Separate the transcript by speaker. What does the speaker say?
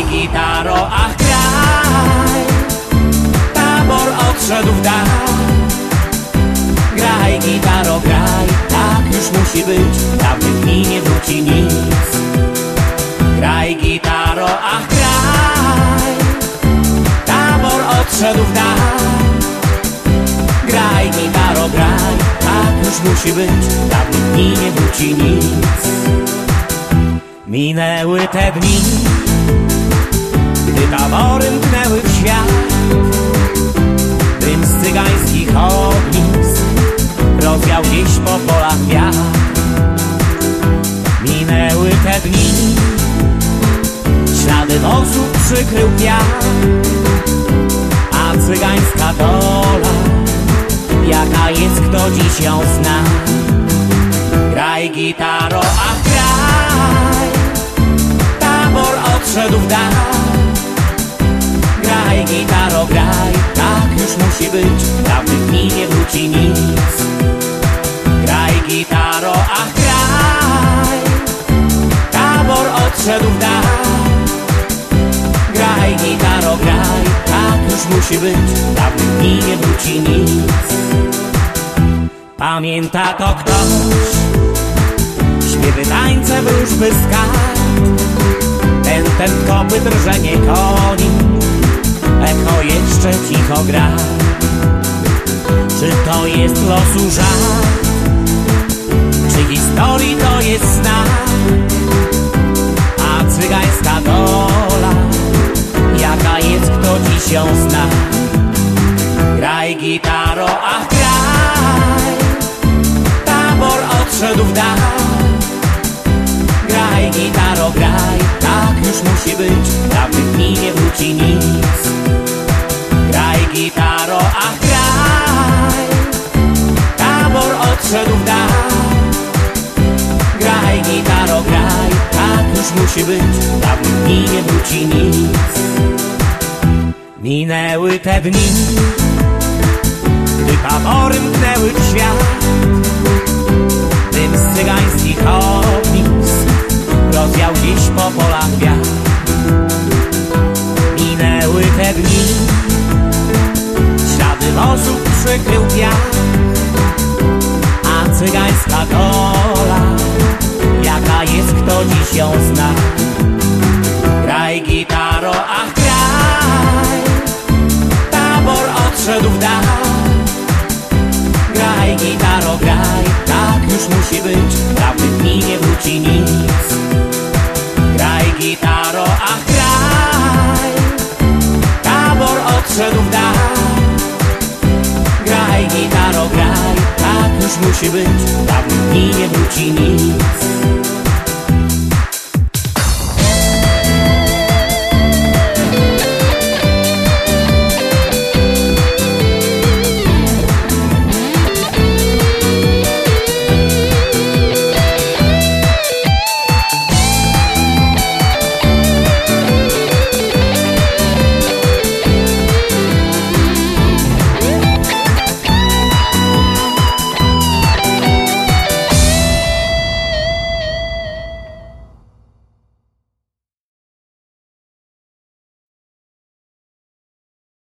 Speaker 1: gitaro, ach graj, tabor odszedł w dal. Graj gitaro, graj, tak już musi być, dawnych dni nie wróci nic. Graj gitaro, ach graj, tabor odszedł w dal. Graj gitaro, graj, tak już musi być, dawnych dni nie wróci nic. Minęły te dni, gdy tabory mknęły w świat. Dym z cygańskich ognisk rozwiał gdzieś po polach wiatr. Minęły te dni, ślady osób przykrył piach. A cygańska dola, jaka jest, kto dziś ją zna. Graj gitaro, ach graj, tabor odszedł w dal. Graj gitaro, graj, tak już musi być, dawnych dni nie wróci nic. Graj gitaro, ach graj, tabor odszedł w dal. Graj gitaro, graj, tak już musi być, dawnych dni nie wróci nic. Pamięta to ktoś, śpiewy, tańce, wróżby, skarb. Ten kopyt, drżenie koni, echo jeszcze cicho gra. Czy to jest losu żart, czy historii to jest znak? A cygańska dola, jaka jest, kto dziś ją zna? Graj gitaro, ach graj, tabor odszedł w dal. Graj gitaro, graj, tak już musi być, dawnych dni nie wróci nic. Graj gitaro, ach graj, tabor odszedł w dal. Graj gitaro, graj, tak już musi być, dawnych dni nie wróci nic. Minęły te dni, gdy tabory mknęły w świat. Dym z cygańskich ognisk rozwiał gdzieś po polach wiatr. Minęły te dni, ślady osób przykrył piach. A cygańska dola, jaka jest, kto dziś ją zna? Graj gitaro, ach graj, tabor odszedł w dal. Graj gitaro, graj, tak już musi być, dawnych dni nie wróci nic. Graj gitaro, ach graj, tabor odszedł w dal. Graj gitaro, graj, tak już musi być, dawnych dni nie wróci nic.